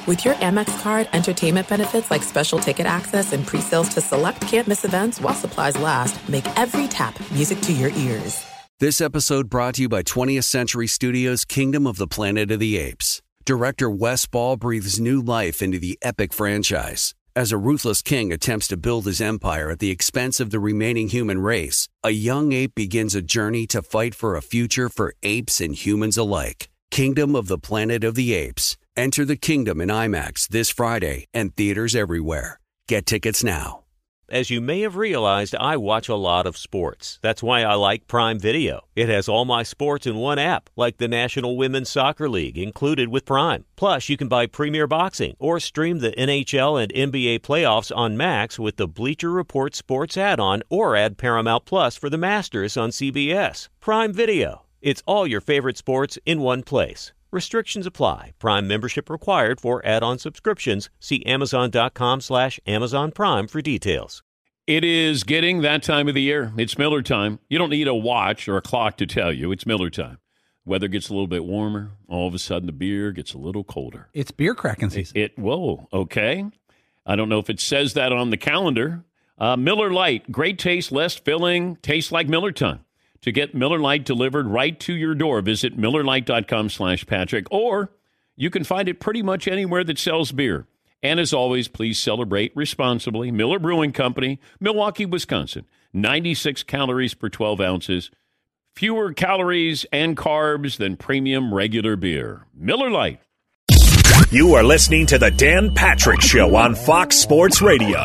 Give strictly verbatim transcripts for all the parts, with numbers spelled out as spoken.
With your Amex card, entertainment benefits like special ticket access and pre-sales to select can't-miss events while supplies last make every tap music to your ears. This episode brought to you by twentieth Century Studios' Kingdom of the Planet of the Apes. Director Wes Ball breathes new life into the epic franchise. As a ruthless king attempts to build his empire at the expense of the remaining human race, a young ape begins a journey to fight for a future for apes and humans alike. Kingdom of the Planet of the Apes. Enter the kingdom in IMAX this Friday and theaters everywhere. Get tickets now. As you may have realized, I watch a lot of sports. That's why I like Prime Video. It has all my sports in one app, like the National Women's Soccer League, included with Prime. Plus, you can buy Premier Boxing or stream the N H L and N B A playoffs on Max with the Bleacher Report Sports add-on, or add Paramount Plus for the Masters on C B S. Prime Video. It's all your favorite sports in one place. Restrictions apply. Prime membership required for add-on subscriptions. See Amazon.com slash Amazon Prime for details. It is getting that time of the year. It's Miller time. You don't need a watch or a clock to tell you. It's Miller time. Weather gets a little bit warmer. All of a sudden, the beer gets a little colder. It's beer cracking season. It, it whoa, okay. I don't know if it says that on the calendar. Uh, Miller Lite, great taste, less filling, tastes like Miller time. To get Miller Lite delivered right to your door, visit MillerLite.com slash Patrick, or you can find it pretty much anywhere that sells beer. And as always, please celebrate responsibly. Miller Brewing Company, Milwaukee, Wisconsin. ninety-six calories per twelve ounces. Fewer calories and carbs than premium regular beer. Miller Lite. You are listening to the Dan Patrick Show on Fox Sports Radio.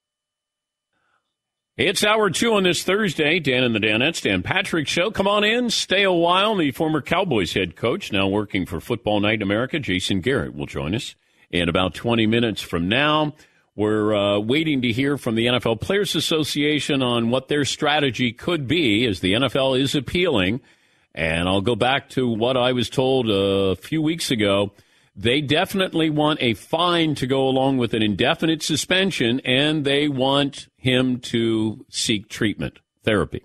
It's hour two on this Thursday. Dan and the Danettes, Dan Patrick Show. Come on in, stay a while. The former Cowboys head coach, now working for Football Night in America, Jason Garrett, will join us in about twenty minutes from now. We're uh, waiting to hear from the N F L Players Association on what their strategy could be, as the N F L is appealing. And I'll go back to what I was told a few weeks ago. They definitely want a fine to go along with an indefinite suspension, and they want him to seek treatment, therapy.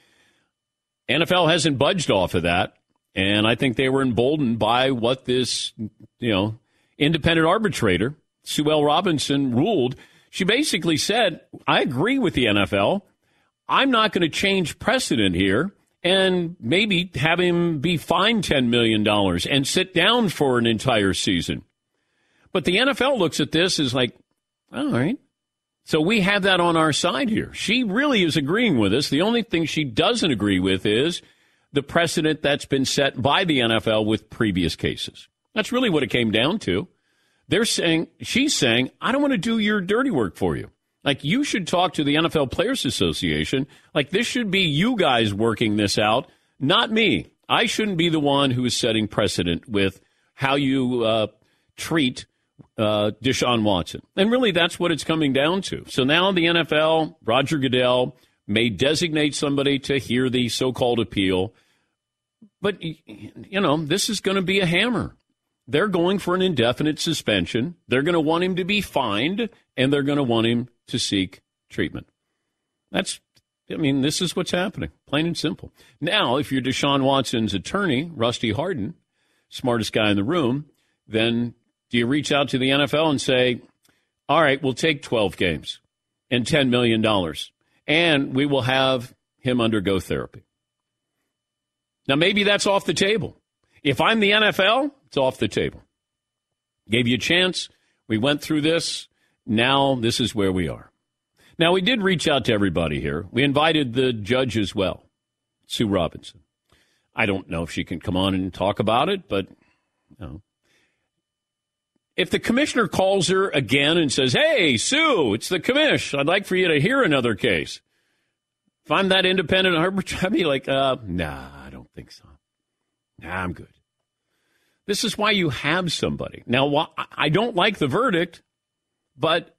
N F L hasn't budged off of that, and I think they were emboldened by what this, you know, independent arbitrator, Sue L. Robinson, ruled. She basically said, I agree with the N F L. I'm not going to change precedent here and maybe have him be fined ten million dollars and sit down for an entire season. But the N F L looks at this as like, all right. So we have that on our side here. She really is agreeing with us. The only thing she doesn't agree with is the precedent that's been set by the N F L with previous cases. That's really what it came down to. They're saying, she's saying, I don't want to do your dirty work for you. Like, you should talk to the N F L Players Association. Like, this should be you guys working this out, not me. I shouldn't be the one who is setting precedent with how you uh, treat uh, Deshaun Watson. And really, that's what it's coming down to. So now the N F L, Roger Goodell, may designate somebody to hear the so-called appeal. But, you know, this is going to be a hammer. They're going for an indefinite suspension. They're going to want him to be fined, and they're going to want him to seek treatment. That's, I mean, this is what's happening, plain and simple. Now, if you're Deshaun Watson's attorney, Rusty Hardin, smartest guy in the room, then do you reach out to the N F L and say, all right, we'll take twelve games and ten million dollars, and we will have him undergo therapy? Now, maybe that's off the table. If I'm the N F L, it's off the table. Gave you a chance. We went through this. Now this is where we are. Now, we did reach out to everybody here. We invited the judge as well, Sue Robinson. I don't know if she can come on and talk about it, but you know. If the commissioner calls her again and says, hey, Sue, it's the commish. I'd like for you to hear another case. If I'm that independent arbitrator, I'd be like, uh, nah, I don't think so. Nah, I'm good. This is why you have somebody. Now, I don't like the verdict, but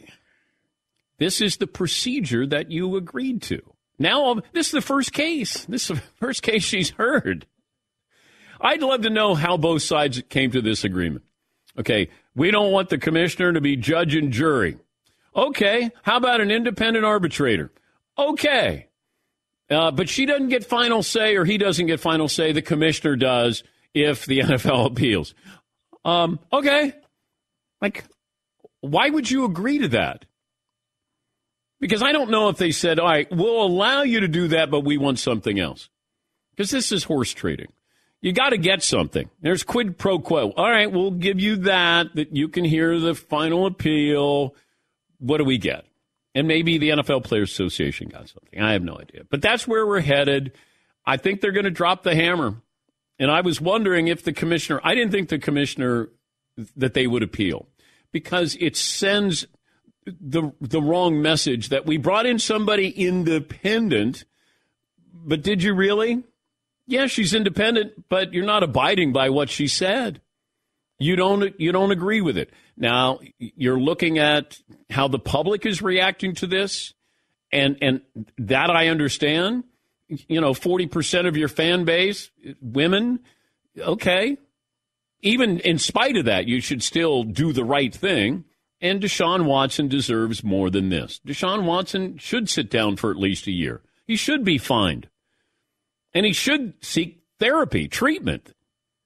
this is the procedure that you agreed to. Now, this is the first case. This is the first case she's heard. I'd love to know how both sides came to this agreement. Okay, we don't want the commissioner to be judge and jury. Okay, how about an independent arbitrator? Okay, uh, but she doesn't get final say, or he doesn't get final say. The commissioner does if the N F L appeals. Um, okay, Like, why would you agree to that? Because I don't know if they said, all right, we'll allow you to do that, but we want something else. Because this is horse trading. You got to get something. There's quid pro quo. All right, we'll give you that, that you can hear the final appeal. What do we get? And maybe the N F L Players Association got something. I have no idea. But that's where we're headed. I think they're going to drop the hammer. And I was wondering if the commissioner, I didn't think the commissioner, that they would appeal. Because it sends the the wrong message that we brought in somebody independent. But did you really? Yeah, she's independent, but you're not abiding by what she said. You don't you don't agree with it. Now, you're looking at how the public is reacting to this, and and that I understand. You know, forty percent of your fan base, women, okay. Even in spite of that, you should still do the right thing. And Deshaun Watson deserves more than this. Deshaun Watson should sit down for at least a year. He should be fined. And he should seek therapy, treatment.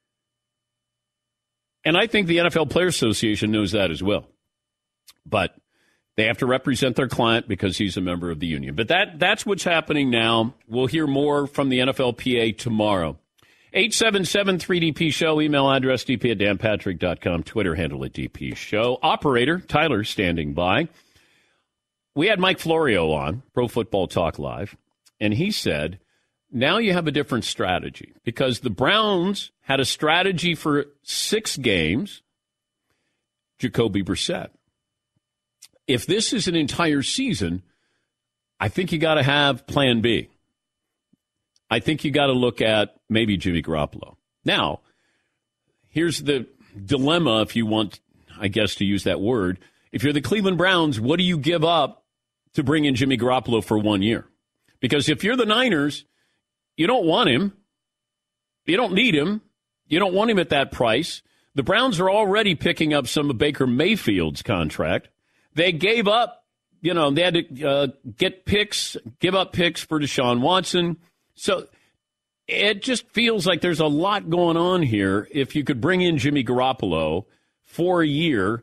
And I think the N F L Players Association knows that as well. But they have to represent their client because he's a member of the union. But that that's what's happening now. We'll hear more from the N F L P A tomorrow. eight seven seven three D P Show, email address d p at dan patrick dot com, Twitter handle at D P Show. Operator, Tyler, standing by. We had Mike Florio on, Pro Football Talk Live, and he said, now you have a different strategy because the Browns had a strategy for six games, Jacoby Brissett. If this is an entire season, I think you got to have plan B. I think you got to look at maybe Jimmy Garoppolo. Now, here's the dilemma, if you want, I guess, to use that word. If you're the Cleveland Browns, what do you give up to bring in Jimmy Garoppolo for one year? Because if you're the Niners, you don't want him. You don't need him. You don't want him at that price. The Browns are already picking up some of Baker Mayfield's contract. They gave up, you know, they had to uh, get picks, give up picks for Deshaun Watson. So it just feels like there's a lot going on here if you could bring in Jimmy Garoppolo for a year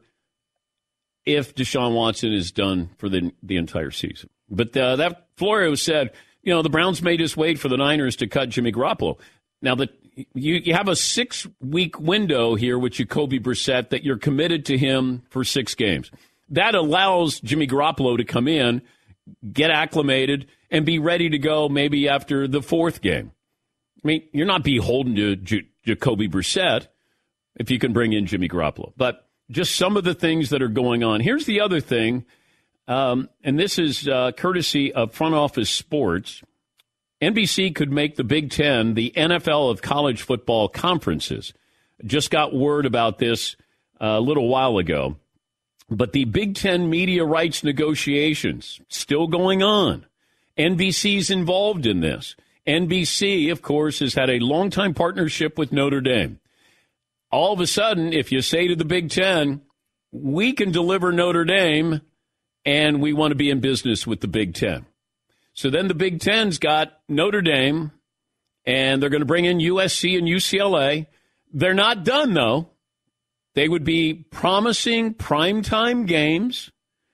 if Deshaun Watson is done for the the entire season. But uh, that Florio said, you know, the Browns made us wait for the Niners to cut Jimmy Garoppolo. Now, the, you, you have a six-week window here with Jacoby Brissett that you're committed to him for six games. That allows Jimmy Garoppolo to come in, get acclimated, and be ready to go maybe after the fourth game. I mean, you're not beholden to J- Jacoby Brissett if you can bring in Jimmy Garoppolo. But just some of the things that are going on. Here's the other thing, um, and this is uh, courtesy of Front Office Sports. N B C could make the Big Ten the N F L of college football conferences. Just got word about this uh, a little while ago. But the Big Ten media rights negotiations still going on. N B C's involved in this. N B C, of course, has had a long-time partnership with Notre Dame. All of a sudden, if you say to the Big Ten, we can deliver Notre Dame, and we want to be in business with the Big Ten. So then the Big Ten's got Notre Dame, and they're going to bring in U S C and U C L A. They're not done, though. They would be promising primetime games,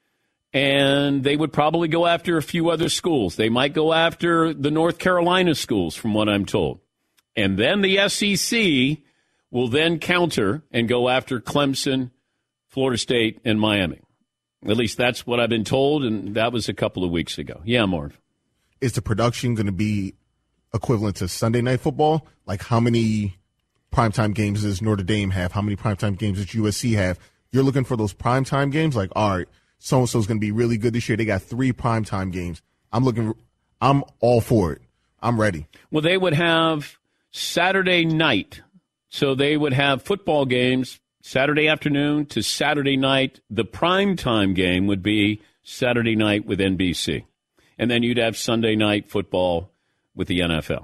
and they would probably go after a few other schools. They might go after the North Carolina schools, from what I'm told. And then the S E C will then counter and go after Clemson, Florida State, and Miami. At least that's what I've been told, and that was a couple of weeks ago. Yeah, Marv. Is the production going to be equivalent to Sunday Night Football? Like, how many primetime games does Notre Dame have? How many primetime games does U S C have? You're looking for those primetime games? Like, all right, so-and-so's going to be really good this year. They got three primetime games. I'm looking. I'm all for it. I'm ready. Well, they would have Saturday night. So they would have football games Saturday afternoon to Saturday night. The primetime game would be Saturday night with N B C. And then you'd have Sunday night football with the N F L.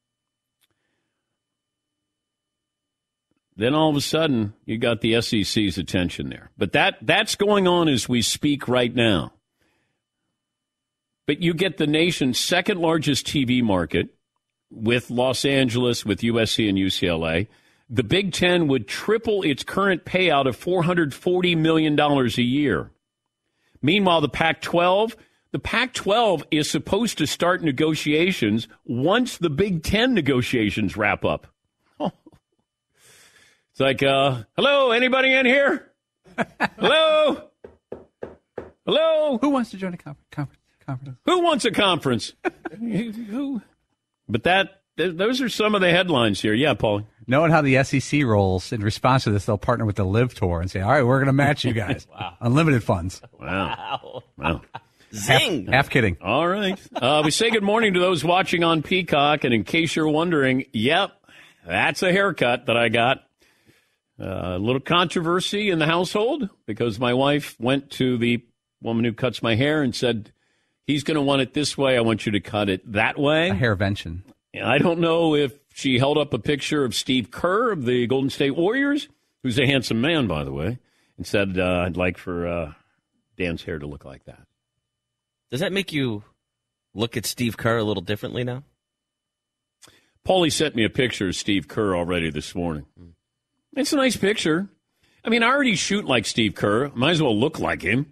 Then all of a sudden, you got the S E C's attention there. But that that's going on as we speak right now. But you get the nation's second largest T V market with Los Angeles, with U S C and U C L A. the Big Ten would triple its current payout of four hundred forty million dollars a year. Meanwhile, the Pac twelve, the Pac twelve is supposed to start negotiations once the Big Ten negotiations wrap up. Oh. It's like, uh, hello, anybody in here? Hello? Hello? Who wants to join a conference? conference, conference? Who wants a conference? Who? But that, th- those are some of the headlines here. Yeah, Paul. Knowing how the S E C rolls, in response to this, they'll partner with the Live Tour and say, all right, we're going to match you guys. Wow. Unlimited funds. Wow. Wow. Zing. Half, half kidding. All right. Uh, we say good morning to those watching on Peacock. And in case you're wondering, yep, that's a haircut that I got. Uh, a little controversy in the household because my wife went to the woman who cuts my hair and said, he's going to want it this way. I want you to cut it that way. A hairvention. And I don't know if she held up a picture of Steve Kerr of the Golden State Warriors, who's a handsome man, by the way, and said, uh, I'd like for uh, Dan's hair to look like that. Does that make you look at Steve Kerr a little differently now? Paulie sent me a picture of Steve Kerr already this morning. It's a nice picture. I mean, I already shoot like Steve Kerr. Might as well look like him.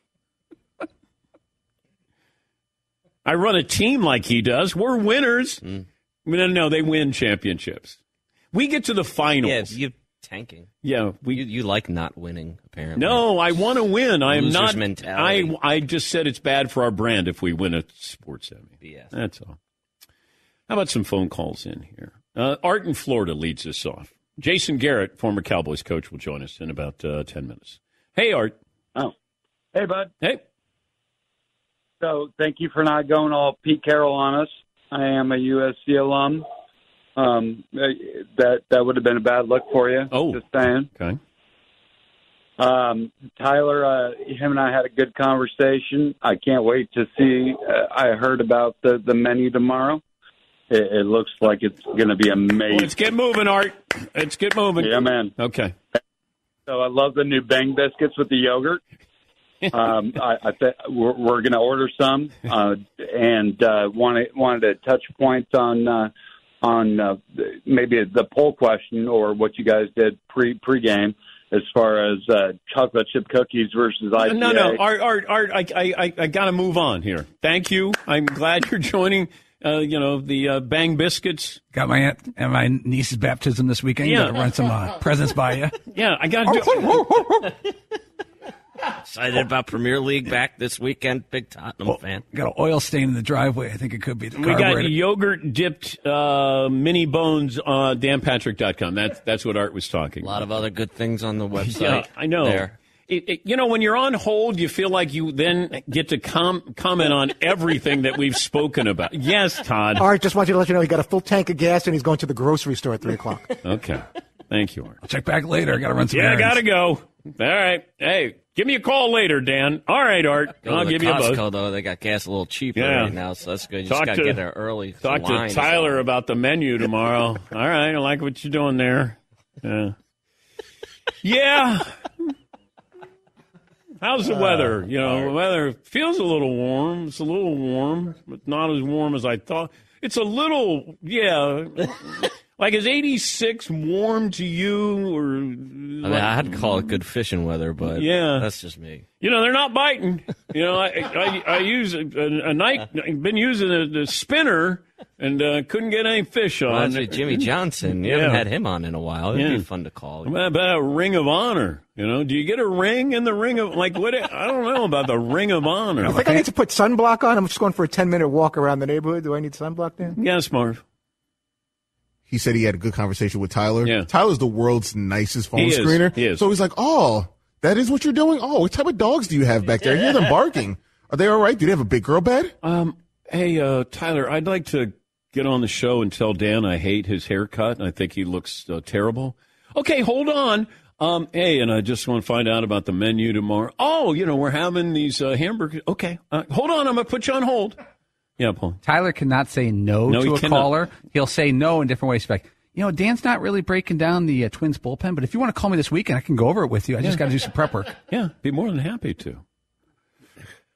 I run a team like he does. We're winners. Mm. No, no, they win championships. We get to the finals. Yeah, you tanking. Yeah, we. You, you like not winning, apparently. No, I want to win. I am Loser's not. mentality. I I just said it's bad for our brand if we win a sports Emmy. B S. That's all. How about some phone calls in here? Uh, Art in Florida leads us off. Jason Garrett, former Cowboys coach, will join us in about uh, ten minutes. Hey, Art. Oh, hey, bud. Hey. So thank you for not going all Pete Carroll on us. I am a U S C alum. Um, that that would have been a bad look for you. Oh, just saying. Okay. Um, Tyler, uh, him and I had a good conversation. I can't wait to see. Uh, I heard about the, the menu tomorrow. It, it looks like it's going to be amazing. Let's get moving, Art. Let's get moving. Yeah, man. Okay. So I love the new Bang biscuits with the yogurt. um, I, I th- we're, we're going to order some, uh, and uh, wanted wanted to touch points on uh, on uh, maybe the poll question or what you guys did pre pregame as far as uh, chocolate chip cookies versus I P A. No, no, Art, Art, Art. I, I, I got to move on here. Thank you. I'm glad you're joining. Uh, you know, the uh, Bang biscuits. Got my aunt and my niece's baptism this weekend. Yeah. Got to run some uh, presents by you. Yeah, I got to do. Excited about Premier League back this weekend. Big Tottenham Oh, fan. got an oil stain in the driveway. I think it could be the We got carburetor. yogurt dipped uh, mini bones on dan patrick dot com. That's that's what Art was talking A lot about. of other good things on the website. Yeah, I know. There. It, it, you know, when you're on hold, you feel like you then get to com- comment on everything that we've spoken about. Yes, Todd. Art, just want you to let you know he got a full tank of gas and he's going to the grocery store at three o'clock. Okay. Thank you, Art. I'll check back later. I got to run some Yeah, I errands. got to go. All right. Hey, give me a call later, Dan. All right, Art. Go to I'll the give you a Costco, buzz. though, they got gas a little cheaper Yeah. right now, so that's good. You Talk just got to to- get there early. Talk The line to is Tyler on. about the menu tomorrow. All right. I like what you're doing there. Yeah. Yeah. How's the weather? You know, the weather feels a little warm. It's a little warm, but not as warm as I thought. It's a little, yeah. Like, is eighty-six warm to you? Or I mean, I had to call it good fishing weather, but Yeah. that's just me. You know, they're not biting. You know, I I, I use a, a, a night. I've been using a, the spinner and uh, couldn't get any fish on. Reminds me of Jimmy Johnson. You Yeah. haven't had him on in a while. It'd Yeah. be fun to call. What about a ring of honor? You know, do you get a ring in the ring of like what? I don't know about the ring of honor. I think I need to put sunblock on. I'm just going for a ten minute walk around the neighborhood. Do I need sunblock then? Yes, Marv. He said he had a good conversation with Tyler. Yeah. Tyler's the world's nicest phone He is. screener. He is. So he's like, oh, that is what you're doing? Oh, what type of dogs do you have back there? I hear them barking. Are they all right? Do they have a big girl bed? Um, hey, uh, Tyler, I'd like to get on the show and tell Dan I hate his haircut and I think he looks uh, terrible. Okay, hold on. Um, hey, and I just want to find out about the menu tomorrow. Oh, you know, we're having these uh, hamburgers. Okay, uh, hold on. I'm going to put you on hold. Yeah, Paul. Tyler cannot say no, No, to he a cannot. caller. He'll say no in different ways. Like, you know, Dan's not really breaking down the uh, Twins bullpen, but if you want to call me this weekend, I can go over it with you. I just got to do some prep work. Yeah, be more than happy to.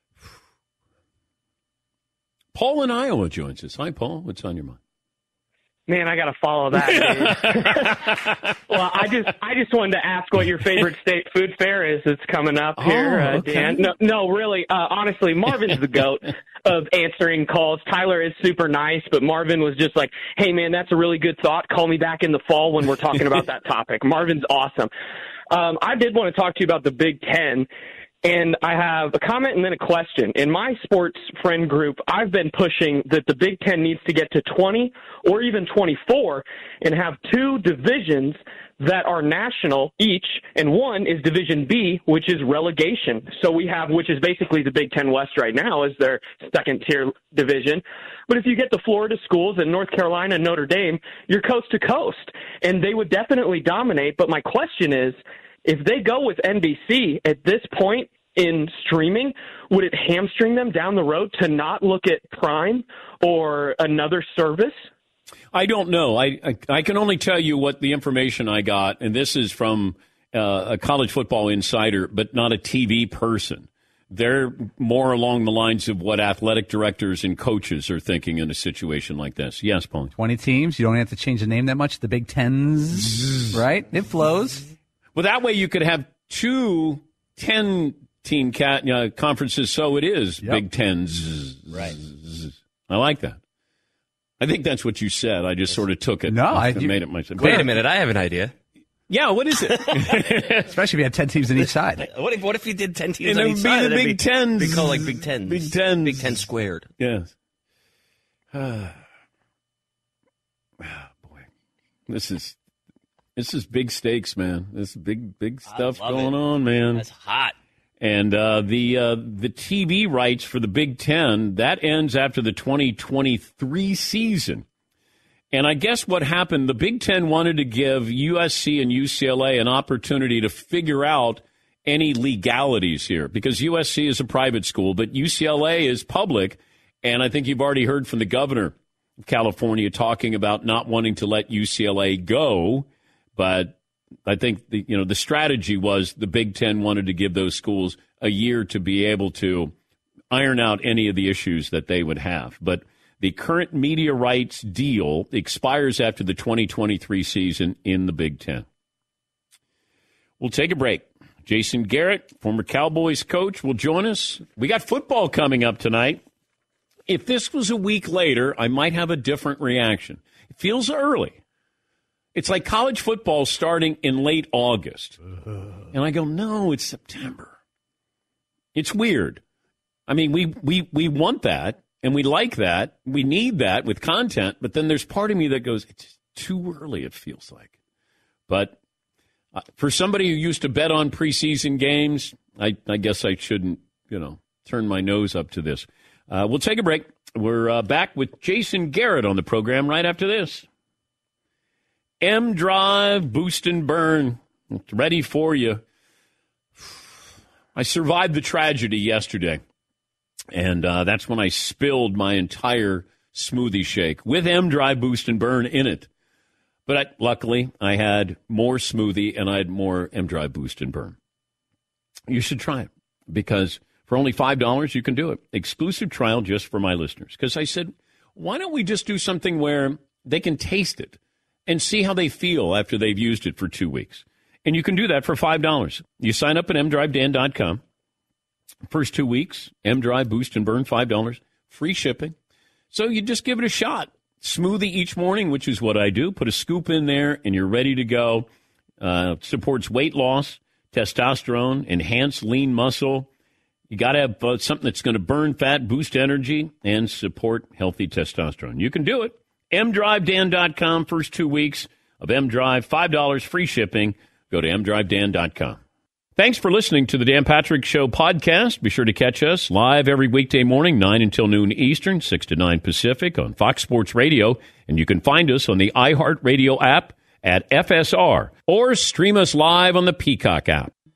Paul in Iowa joins us. Hi, Paul. What's on your mind? Man, I got to follow that. Dude. Well, I just I just wanted to ask what your favorite state food fair is that's coming up here, oh, uh, okay. Dan. No, no, really, uh, honestly, Marvin's the GOAT of answering calls. Tyler is super nice, but Marvin was just like, hey, man, that's a really good thought. Call me back in the fall when we're talking about that topic. Marvin's awesome. Um, I did want to talk to you about the Big Ten. And I have a comment and then a question. In my sports friend group, I've been pushing that the Big Ten needs to get to twenty or even twenty-four and have two divisions that are national each, and one is Division B, which is relegation. So we have, which is basically the Big Ten West right now, is their second-tier division. But if you get the Florida schools and North Carolina and Notre Dame, you're coast to coast, and they would definitely dominate. But my question is, if they go with N B C at this point in streaming, would it hamstring them down the road to not look at Prime or another service? I don't know. I, I, I can only tell you what the information I got, and this is from uh, a college football insider, but not a T V person. They're more along the lines of what athletic directors and coaches are thinking in a situation like this. Yes, Paul. twenty teams. You don't have to change the name that much. The Big Tens, right? It flows. Well, that way you could have two ten-team cat, uh, conferences, so it is Yep. Big Tens. Right. I like that. I think that's what you said. I just sort of took it. No, I- and you- made it myself. Wait a minute, I have an idea. Yeah, what is it? Especially if you had ten teams on each side. What if what if you did ten teams And on it each would be side? the That'd Big Tens. Be called like Big Tens. Big Tens. Big Ten squared. Yes. Ah, boy, this is this is big stakes, man. This is big big stuff love going it. on, man. That's hot. And uh, the uh, the T V rights for the Big Ten, that ends after the twenty twenty-three season. And I guess what happened, the Big Ten wanted to give U S C and U C L A an opportunity to figure out any legalities here, because U S C is a private school, but U C L A is public. And I think you've already heard from the governor of California talking about not wanting to let U C L A go. But I think the, you know, the strategy was the Big Ten wanted to give those schools a year to be able to iron out any of the issues that they would have. But the current media rights deal expires after the twenty twenty-three season in the Big Ten. We'll take a break. Jason Garrett, former Cowboys coach, will join us. We got football coming up tonight. If this was a week later, I might have a different reaction. It feels early. It's like college football starting in late August. And I go, no, it's September. It's weird. I mean, we, we, we want that, and we like that. We need that with content, but then there's part of me that goes, it's too early, it feels like. But uh, for somebody who used to bet on preseason games, I, I guess I shouldn't, you know, turn my nose up to this. Uh, we'll take a break. We're uh, back with Jason Garrett on the program right after this. M-Drive, Boost and Burn. It's ready for you. I survived the tragedy yesterday, and uh, that's when I spilled my entire smoothie shake with M-Drive, Boost and Burn in it. But I, luckily, I had more smoothie, and I had more M-Drive, Boost and Burn. You should try it, because for only five dollars, you can do it. Exclusive trial just for my listeners. Because I said, why don't we just do something where they can taste it and see how they feel after they've used it for two weeks. And you can do that for five dollars. You sign up at m drive dan dot com. First two weeks, M-Drive, Boost and Burn, five dollars. Free shipping. So you just give it a shot. Smoothie each morning, which is what I do. Put a scoop in there, and you're ready to go. Uh, supports weight loss, testosterone, enhance lean muscle. You got to have uh, something that's going to burn fat, boost energy, and support healthy testosterone. You can do it. m drive dan dot com, first two weeks of M-Drive, five dollars, free shipping. Go to m drive dan dot com. Thanks for listening to the Dan Patrick Show podcast. Be sure to catch us live every weekday morning, nine until noon Eastern, six to nine Pacific on Fox Sports Radio. And you can find us on the iHeartRadio app at F S R or stream us live on the Peacock app.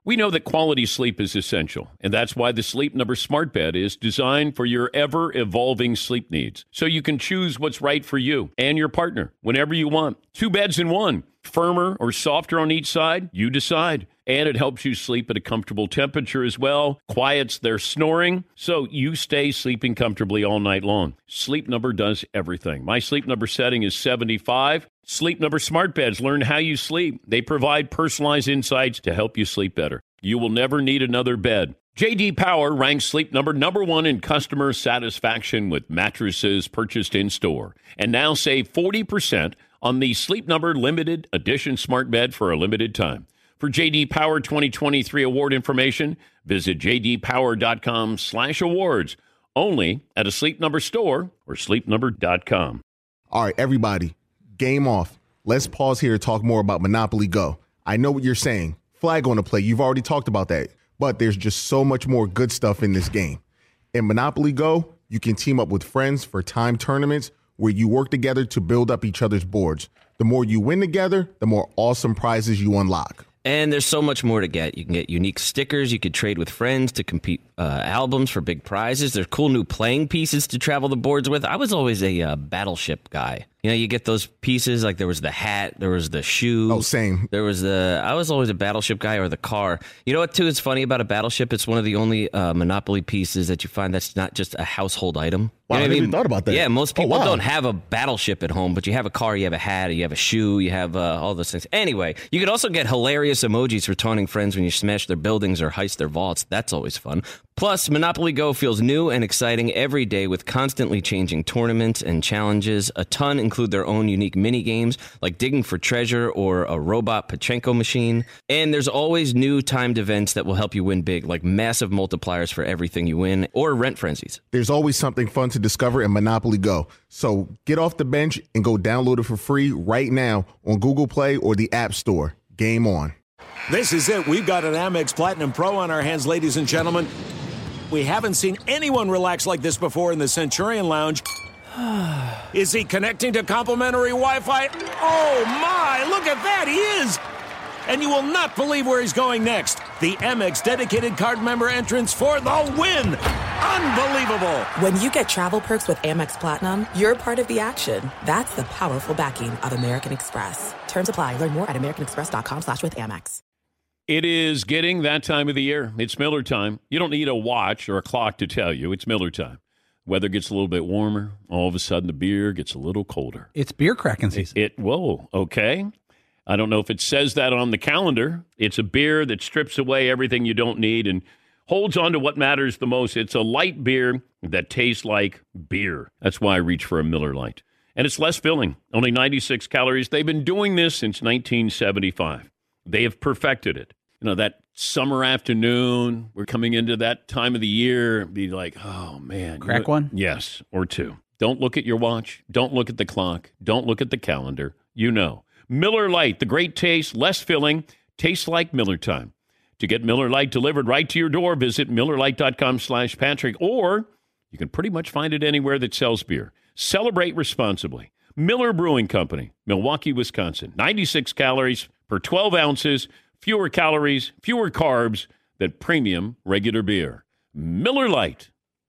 We know that quality sleep is essential, and that's why the Sleep Number Smart Bed is designed for your ever-evolving sleep needs, so you can choose what's right for you and your partner whenever you want. Two beds in one, firmer or softer on each side, you decide. And it helps you sleep at a comfortable temperature as well, quiets their snoring, so you stay sleeping comfortably all night long. Sleep Number does everything. My Sleep Number setting is seventy-five. Sleep Number Smart Beds learn how you sleep. They provide personalized insights to help you sleep better. You will never need another bed. J D Power ranks Sleep Number number one in customer satisfaction with mattresses purchased in-store. And now save forty percent on the Sleep Number Limited Edition Smart Bed for a limited time. For J D Power twenty twenty-three award information, visit jdpower.com slash awards. Only at a Sleep Number store or sleep number dot com. All right, everybody, game off. Let's pause here to talk more about Monopoly Go. I know what you're saying. Flag on the play. You've already talked about that. But there's just so much more good stuff in this game. In Monopoly Go, you can team up with friends for time tournaments where you work together to build up each other's boards. The more you win together, the more awesome prizes you unlock. And there's so much more to get. You can get unique stickers. You could trade with friends to compete uh, albums for big prizes. There's cool new playing pieces to travel the boards with. I was always a uh, Battleship guy. You know, you get those pieces, like there was the hat, there was the shoe. Oh, same. There was the, I was always a Battleship guy, or the car. You know what, too, is funny about a Battleship? It's one of the only uh, Monopoly pieces that you find that's not just a household item. Wow, You know I what never mean? even thought about that. Yeah, most people Oh, wow. don't have a Battleship at home, but you have a car, you have a hat, you have a shoe, you have uh, all those things. Anyway, you could also get hilarious emojis for taunting friends when you smash their buildings or heist their vaults. That's always fun. Plus, Monopoly Go feels new and exciting every day with constantly changing tournaments and challenges. A ton include their own unique mini games like digging for treasure or a robot Pachinko machine. And there's always new timed events that will help you win big, like massive multipliers for everything you win or rent frenzies. There's always something fun to discover in Monopoly Go. So get off the bench and go download it for free right now on Google Play or the App Store. Game on. This is it. We've got an Amex Platinum Pro on our hands, ladies and gentlemen. We haven't seen anyone relax like this before in the Centurion Lounge. Is he connecting to complimentary Wi-Fi? Oh, my. Look at that. He is. And you will not believe where he's going next. The Amex dedicated card member entrance for the win. Unbelievable. When you get travel perks with Amex Platinum, you're part of the action. That's the powerful backing of American Express. Terms apply. Learn more at americanexpress.com slash with Amex. It is getting that time of the year. It's Miller time. You don't need a watch or a clock to tell you. It's Miller time. Weather gets a little bit warmer. All of a sudden, the beer gets a little colder. It's beer cracking season. It, it whoa, okay. I don't know if it says that on the calendar. It's a beer that strips away everything you don't need and holds on to what matters the most. It's a light beer that tastes like beer. That's why I reach for a Miller Lite. And it's less filling, only ninety-six calories. They've been doing this since nineteen seventy-five. They have perfected it. You know, that summer afternoon, we're coming into that time of the year, be like, oh, man. Crack you know, one? Yes, or two. Don't look at your watch. Don't look at the clock. Don't look at the calendar. You know. Miller Lite, the great taste, less filling, tastes like Miller time. To get Miller Lite delivered right to your door, visit MillerLite.com slash Patrick, or you can pretty much find it anywhere that sells beer. Celebrate responsibly. Miller Brewing Company, Milwaukee, Wisconsin. ninety-six calories per twelve ounces, fewer calories, fewer carbs than premium regular beer. Miller Lite.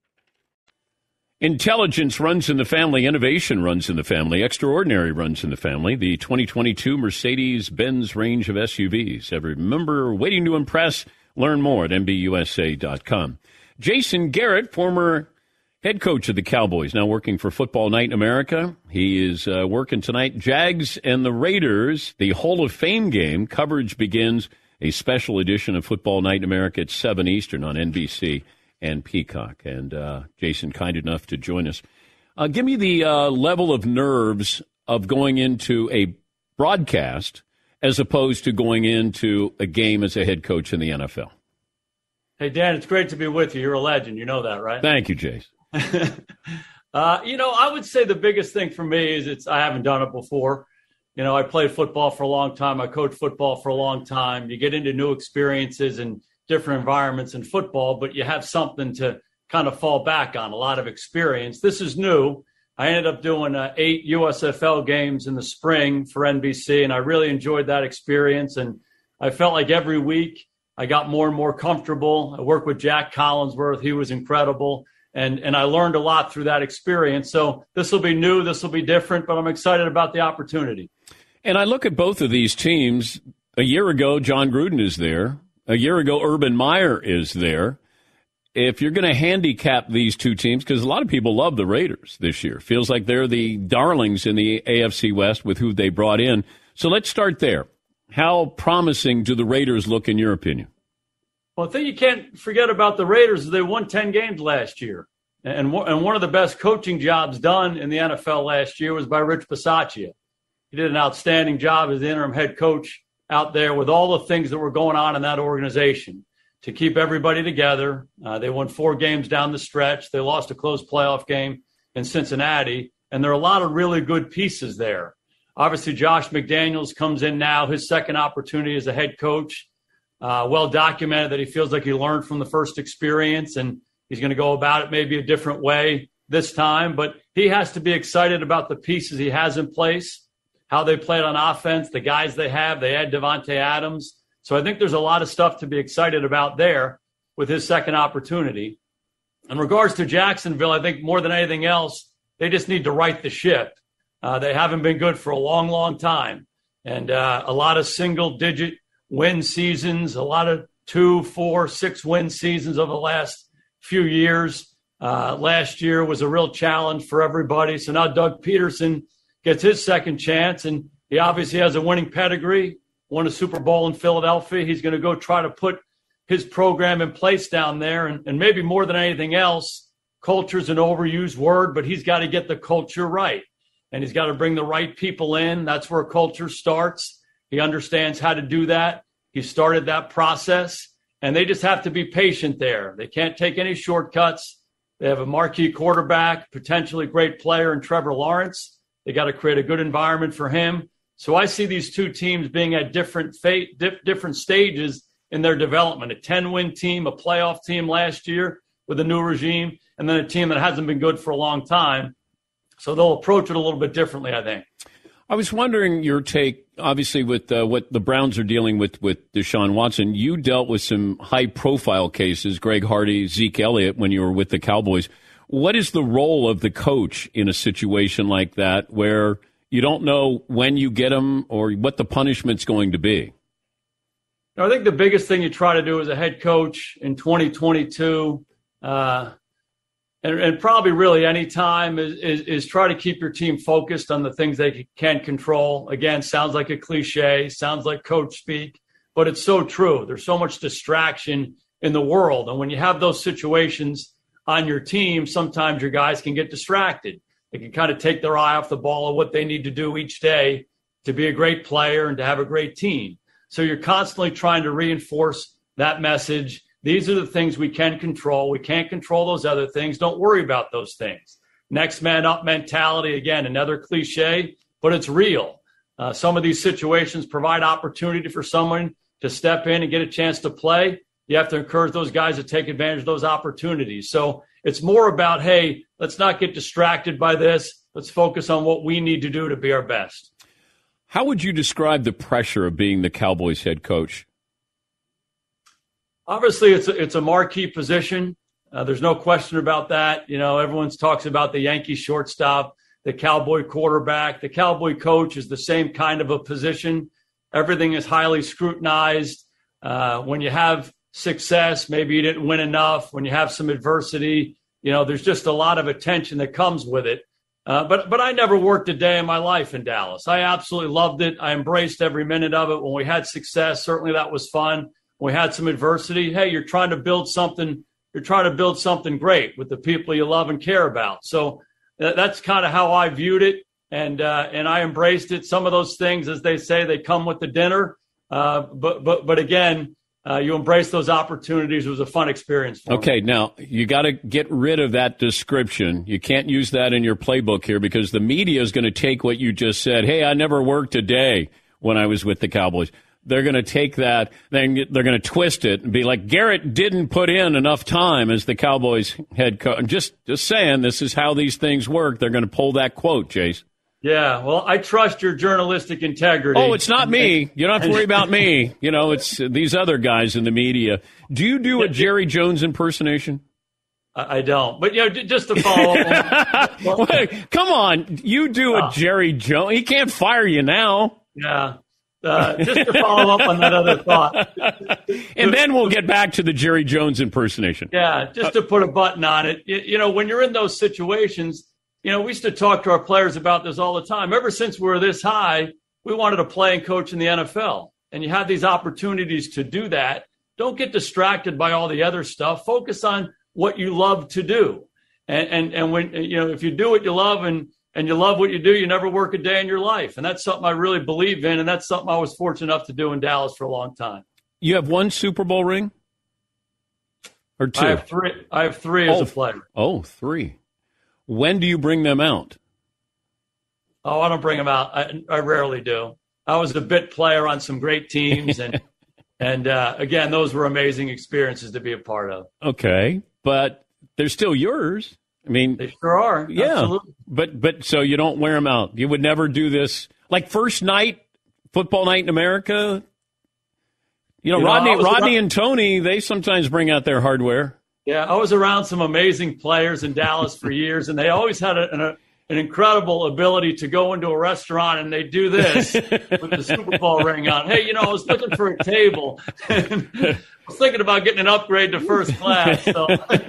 Intelligence runs in the family. Innovation runs in the family. Extraordinary runs in the family. The twenty twenty-two Mercedes-Benz range of S U Vs. Every member waiting to impress. Learn more at M B U S A dot com. Jason Garrett, former head coach of the Cowboys, now working for Football Night in America. He is uh, working tonight. Jags and the Raiders, the Hall of Fame game. Coverage begins. A special edition of Football Night in America at seven Eastern on N B C and Peacock. And uh, Jason, kind enough to join us. Uh, give me the uh, level of nerves of going into a broadcast as opposed to going into a game as a head coach in the N F L. Hey, Dan, it's great to be with you. You're a legend. You know that, right? Thank you, Jason. uh, you know, I would say the biggest thing for me is it's I haven't done it before. You know, I played football for a long time. I coached football for a long time. You get into new experiences and different environments in football, but you have something to kind of fall back on, a lot of experience. This is new. I ended up doing uh, eight U S F L games in the spring for N B C, and I really enjoyed that experience. And I felt like every week I got more and more comfortable. I worked with Jack Collinsworth. He was incredible. And, and I learned a lot through that experience. So this will be new. This will be different, but I'm excited about the opportunity. And I look at both of these teams. A year ago, John Gruden is there. A year ago, Urban Meyer is there. If you're going to handicap these two teams, because a lot of people love the Raiders this year, feels like they're the darlings in the A F C West with who they brought in. So let's start there. How promising do the Raiders look in your opinion? Well, the thing you can't forget about the Raiders is they won ten games last year. And, and one of the best coaching jobs done in the N F L last year was by Rich Bisaccia. He did an outstanding job as the interim head coach out there with all the things that were going on in that organization to keep everybody together. Uh, they won four games down the stretch. They lost a close playoff game in Cincinnati. And there are a lot of really good pieces there. Obviously, Josh McDaniels comes in now, his second opportunity as a head coach. Uh, well documented that he feels like he learned from the first experience, and he's going to go about it maybe a different way this time. But he has to be excited about the pieces he has in place, how they played on offense, the guys they have. They had Devontae Adams. So I think there's a lot of stuff to be excited about there with his second opportunity. In regards to Jacksonville, I think more than anything else, they just need to right the ship. Uh, they haven't been good for a long, long time. And uh, a lot of single-digit win seasons, a lot of two, four, six-win seasons over the last few years. Uh, last year was a real challenge for everybody. So now Doug Peterson gets his second chance, and he obviously has a winning pedigree, won a Super Bowl in Philadelphia. He's going to go try to put his program in place down there. And, and maybe more than anything else, culture's an overused word, but he's got to get the culture right. And he's got to bring the right people in. That's where culture starts. He understands how to do that. He started that process. And they just have to be patient there. They can't take any shortcuts. They have a marquee quarterback, potentially great player in Trevor Lawrence. They got to create a good environment for him. So I see these two teams being at different fate, dif- different stages in their development. A ten-win team, a playoff team last year with a new regime, and then a team that hasn't been good for a long time. So they'll approach it a little bit differently, I think. I was wondering your take, obviously, with uh, what the Browns are dealing with with Deshaun Watson. You dealt with some high-profile cases, Greg Hardy, Zeke Elliott, when you were with the Cowboys. What is the role of the coach in a situation like that where you don't know when you get them or what the punishment's going to be? I think the biggest thing you try to do as a head coach in twenty twenty-two uh, and, and probably really any time is, is, is try to keep your team focused on the things they can control. Again, sounds like a cliche, sounds like coach speak, but it's so true. There's so much distraction in the world. And when you have those situations on your team, sometimes your guys can get distracted. They can kind of take their eye off the ball of what they need to do each day to be a great player and to have a great team. So you're constantly trying to reinforce that message. These are the things we can control. We can't control those other things. Don't worry about those things. Next man up mentality, again, another cliche, but it's real. Uh, some of these situations provide opportunity for someone to step in and get a chance to play. You have to encourage those guys to take advantage of those opportunities. So it's more about, hey, let's not get distracted by this. Let's focus on what we need to do to be our best. How would you describe the pressure of being the Cowboys head coach? Obviously, it's a, it's a marquee position. Uh, there's no question about that. You know, everyone talks about the Yankee shortstop, the Cowboy quarterback. The Cowboy coach is the same kind of a position. Everything is highly scrutinized. Uh, when you have success, maybe you didn't win enough. When you have some adversity, you know, there's just a lot of attention that comes with it. Uh, but but I never worked a day in my life in Dallas. I absolutely loved it. I embraced every minute of it. When we had success, certainly that was fun. When we had some adversity, hey, you're trying to build something. You're trying to build something great with the people you love and care about. So th- that's kind of how I viewed it, and uh, and I embraced it. Some of those things, as they say, they come with the dinner. Uh, but but but again. Uh, you embrace those opportunities. It was a fun experience for Okay, me. Now, you got to get rid of that description. You can't use that in your playbook here because the media is going to take what you just said. Hey, I never worked a day when I was with the Cowboys. They're going to take that, then they're going to twist it and be like, Garrett didn't put in enough time as the Cowboys head coach. Just, just saying, this is how these things work. They're going to pull that quote, Jace. Yeah, well, I trust your journalistic integrity. Oh, it's not me. You don't have to worry about me. You know, it's these other guys in the media. Do you do a Jerry Jones impersonation? I don't. But, you know, just to follow up. On, Wait, come on. You do a uh, Jerry Jones. He can't fire you now. Yeah. Uh, just to follow up on that other thought. And then we'll get back to the Jerry Jones impersonation. Yeah, just to put a button on it. You, you know, when you're in those situations, you know, we used to talk to our players about this all the time. Ever since we were this high, we wanted to play and coach in the N F L. And you have these opportunities to do that. Don't get distracted by all the other stuff. Focus on what you love to do. And and, and when, you know, if you do what you love and, and you love what you do, you never work a day in your life. And that's something I really believe in. And that's something I was fortunate enough to do in Dallas for a long time. You have one Super Bowl ring? Or two? I have three. I have three oh, as a player. Oh, three. When do you bring them out? Oh, I don't bring them out. I, I rarely do. I was a bit player on some great teams. And, and uh, again, those were amazing experiences to be a part of. Okay. But they're still yours. I mean, they sure are. Yeah. Absolutely. But, but so you don't wear them out. You would never do this. Like first night, football night in America. You know, you Rodney, know, Rodney around- and Tony, they sometimes bring out their hardware. Yeah, I was around some amazing players in Dallas for years, and they always had a, an, an incredible ability to go into a restaurant and they do this with the Super Bowl ring on. Hey, you know, I was looking for a table. And I was thinking about getting an upgrade to first class. So.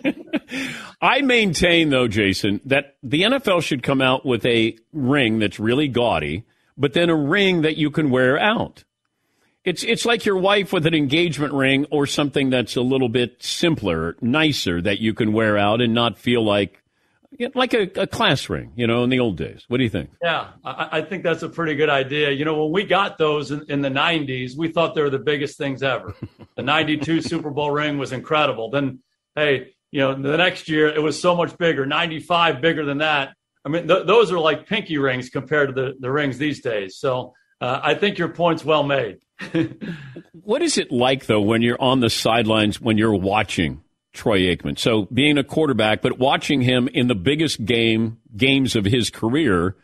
I maintain, though, Jason, that the N F L should come out with a ring that's really gaudy, but then a ring that you can wear out. It's it's like your wife with an engagement ring or something that's a little bit simpler, nicer that you can wear out and not feel like you know, like a, a class ring, you know, in the old days. What do you think? Yeah, I, I think that's a pretty good idea. You know, when we got those in, in the nineties, we thought they were the biggest things ever. The ninety-two Super Bowl ring was incredible. Then, hey, you know, the next year it was so much bigger, ninety-five bigger than that. I mean, th- those are like pinky rings compared to the, the rings these days. So uh, I think your point's well made. What is it like, though, when you're on the sidelines, when you're watching Troy Aikman? So being a quarterback, but watching him in the biggest game games of his career,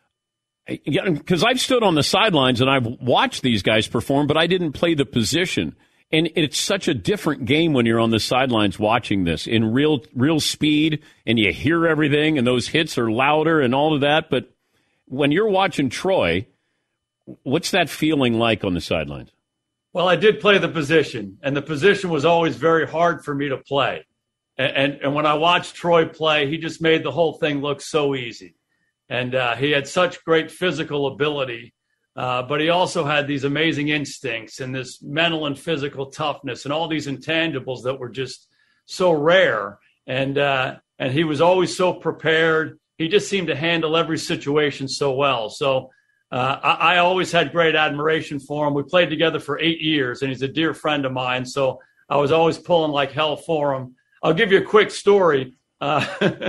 because I've stood on the sidelines and I've watched these guys perform, but I didn't play the position. And it's such a different game when you're on the sidelines watching this in real real speed, and you hear everything, and those hits are louder and all of that. But when you're watching Troy, what's that feeling like on the sidelines? Well, I did play the position, and the position was always very hard for me to play. And, and, and when I watched Troy play, he just made the whole thing look so easy. And uh, he had such great physical ability, uh, but he also had these amazing instincts and this mental and physical toughness and all these intangibles that were just so rare. And uh, and he was always so prepared. He just seemed to handle every situation so well. So Uh, I, I always had great admiration for him. We played together for eight years, and he's a dear friend of mine. So I was always pulling like hell for him. I'll give you a quick story. Uh,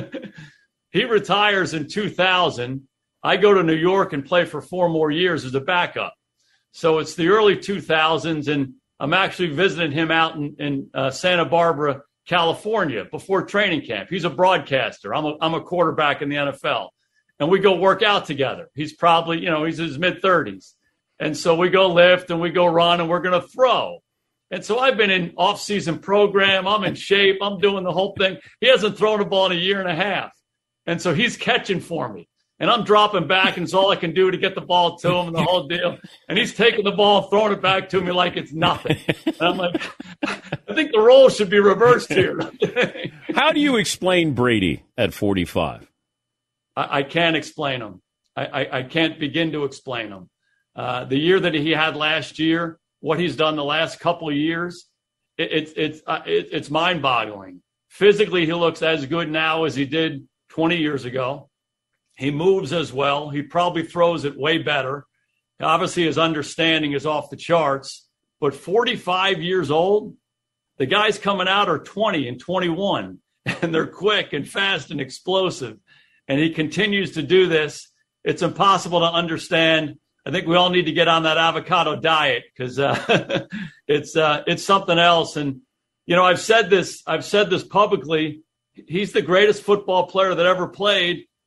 he retires in two thousand. I go to New York and play for four more years as a backup. So it's the early two thousands, and I'm actually visiting him out in, in uh, Santa Barbara, California, before training camp. He's a broadcaster. I'm a, I'm a quarterback in the N F L. And we go work out together. He's probably, you know, he's in his mid-thirties. And so we go lift and we go run and we're going to throw. And so I've been in off-season program. I'm in shape. I'm doing the whole thing. He hasn't thrown a ball in a year and a half. And so he's catching for me. And I'm dropping back, and it's all I can do to get the ball to him and the whole deal. And he's taking the ball and throwing it back to me like it's nothing. And I'm like, I think the role should be reversed here. How do you explain Brady at forty-five? I can't explain them. I, I, I can't begin to explain them. Uh, the year that he had last year, what he's done the last couple of years, it, it, it's uh, it, it's mind-boggling. Physically, he looks as good now as he did twenty years ago. He moves as well. He probably throws it way better. Obviously, his understanding is off the charts. But forty-five years old, the guys coming out are twenty and twenty-one, and they're quick and fast and explosive. And he continues to do this. It's impossible to understand. I think we all need to get on that avocado diet because uh, it's uh, it's something else. And you know, I've said this. I've said this publicly. He's the greatest football player that ever played,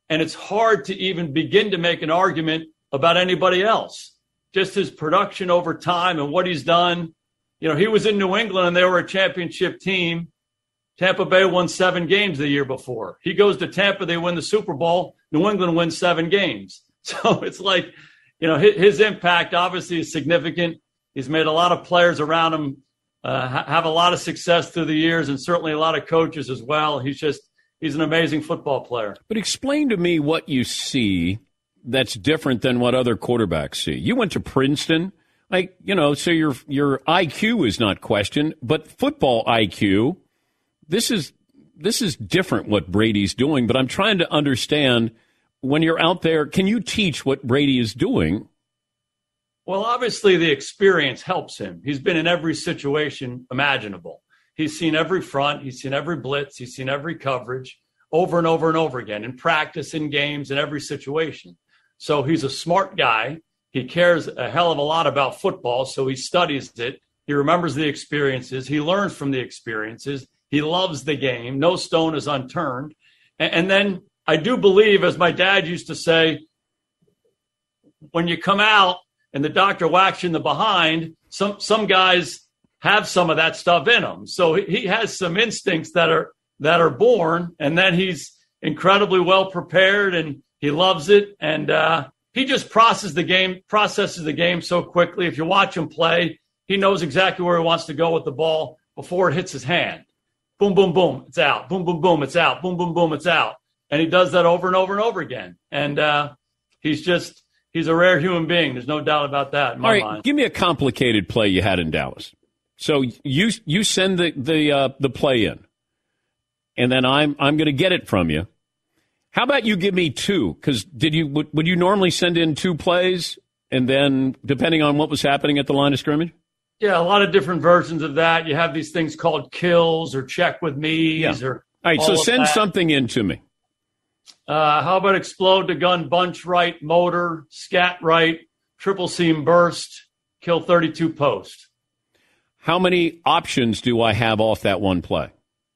and it's hard to even begin to make an argument about anybody else. Just his production over time and what he's done. You know, he was in New England and they were a championship team. Tampa Bay won seven games the year before. He goes to Tampa, they win the Super Bowl. New England wins seven games. So it's like, you know, his, his impact obviously is significant. He's made a lot of players around him uh, ha- have a lot of success through the years, and certainly a lot of coaches as well. He's just, he's an amazing football player. But explain to me what you see that's different than what other quarterbacks see. You went to Princeton. Like, you know, so your your I Q is not questioned, but football I Q, this is this is different what Brady's doing, but I'm trying to understand when you're out there, can you teach what Brady is doing? Well, obviously the experience helps him. He's been in every situation imaginable. He's seen every front, he's seen every blitz, he's seen every coverage over and over and over again in practice, in games, in every situation. So he's a smart guy. He cares a hell of a lot about football, so he studies it. He remembers the experiences. He learns from the experiences. He loves the game. No stone is unturned. And, and then I do believe, as my dad used to say, when you come out and the doctor whacks you in the behind, some some guys have some of that stuff in them. So he, he has some instincts that are that are born, and then he's incredibly well prepared, and he loves it. And uh, he just processes the game, processes the game so quickly. If you watch him play, he knows exactly where he wants to go with the ball before it hits his hand. Boom, boom, boom, it's out. Boom, boom, boom, it's out. Boom, boom, boom, it's out. And he does that over and over and over again. And uh, he's just, he's a rare human being. There's no doubt about that in my All right, mind. Give me a complicated play you had in Dallas. So you you send the the uh, the play in, and then I'm I'm going to get it from you. How about you give me two? Because did you would, would you normally send in two plays, and then depending on what was happening at the line of scrimmage? Yeah, a lot of different versions of that. You have these things called kills or check with me's Yeah. or All right, so all of send that. something in to me. Uh, how about explode the gun, bunch right, motor, scat right, triple seam burst, kill thirty-two post. How many options do I have off that one play?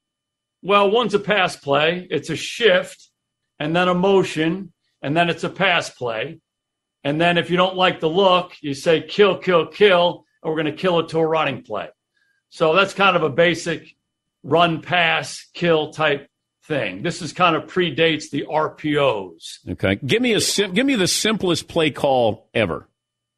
Well, one's a pass play. It's a shift, and then a motion, and then it's a pass play. And then if you don't like the look, you say kill, kill, kill, and we're going to kill it to a running play. So that's kind of a basic run, pass, kill type thing. This is kind of predates the R P Os. Okay, give me a sim- give me the simplest play call ever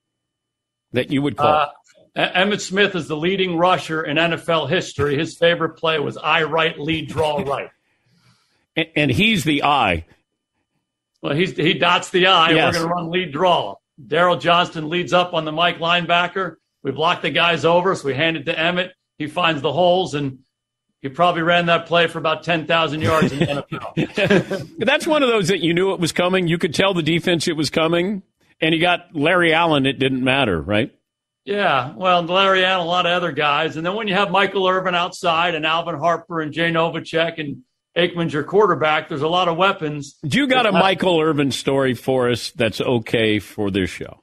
that you would call. Uh, Emmitt Smith is the leading rusher in N F L history. His favorite play was I right, lead, draw right. and, and he's the I. Well, he's, he dots the I, Yes. and we're going to run lead, draw. Daryl Johnston leads up on the Mike linebacker. We block the guys over, so we hand it to Emmitt. He finds the holes, and he probably ran that play for about ten thousand yards in the N F L. That's one of those that you knew it was coming. You could tell the defense it was coming, and you got Larry Allen. It didn't matter, right? Yeah, well, Larry Allen, a lot of other guys. And then when you have Michael Irvin outside and Alvin Harper and Jay Novacek and Aikman's your quarterback, there's a lot of weapons. Do you got a Michael Irvin story for us that's okay for this show?